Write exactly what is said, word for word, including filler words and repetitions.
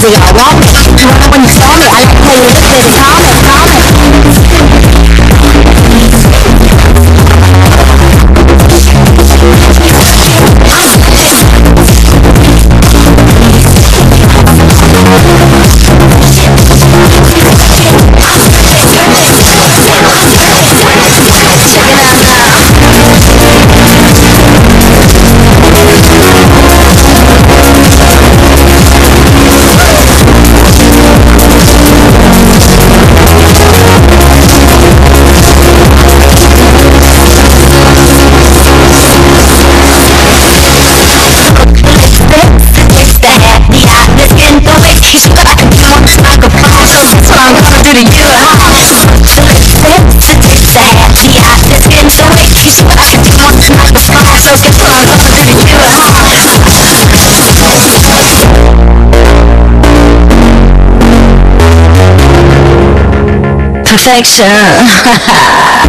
me, I want it. You remember when you saw me, I like how you look, baby, calm it, calm it. To you, perfection.